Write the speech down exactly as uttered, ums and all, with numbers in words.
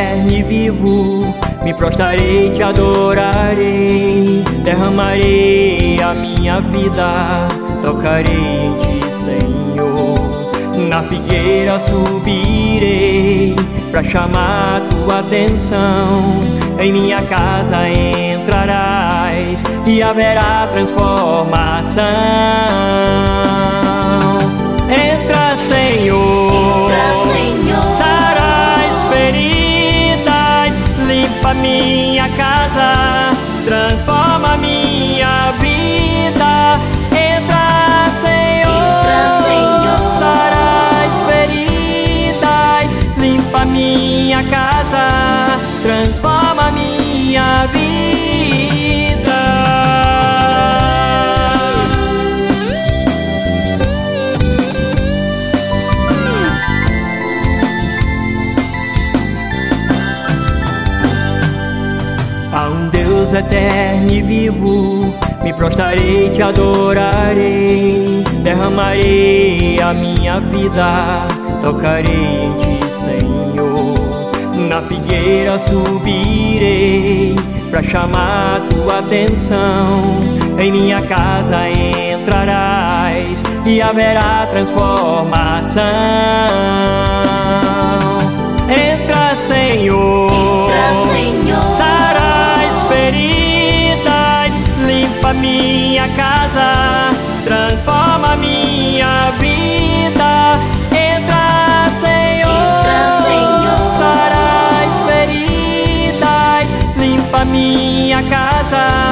eterno e vivo, me prostrarei, te adorarei, derramarei a minha vida, tocarei em ti, Senhor. Na figueira subirei pra chamar tua atenção, em minha casa entrarás e haverá transformação. Entra, Senhor, Entra, Senhor. Sara as feridas, limpa minha casa, transforma minha vida. Entra, Senhor, Entra, Senhor. Sara as feridas, limpa minha casa, transforma minha vida. A um Deus eterno e vivo, me prostrarei, te adorarei, derramarei a minha vida, tocarei em ti, Senhor. Na figueira subirei pra chamar tua atenção, em minha casa entrarás e haverá transformação. Entra, Senhor, Entra, Senhor. Sara as feridas, limpa minha casa, transforma minha vida. Entra, Senhor, Entra, Senhor. Sara as feridas, limpa minha casa,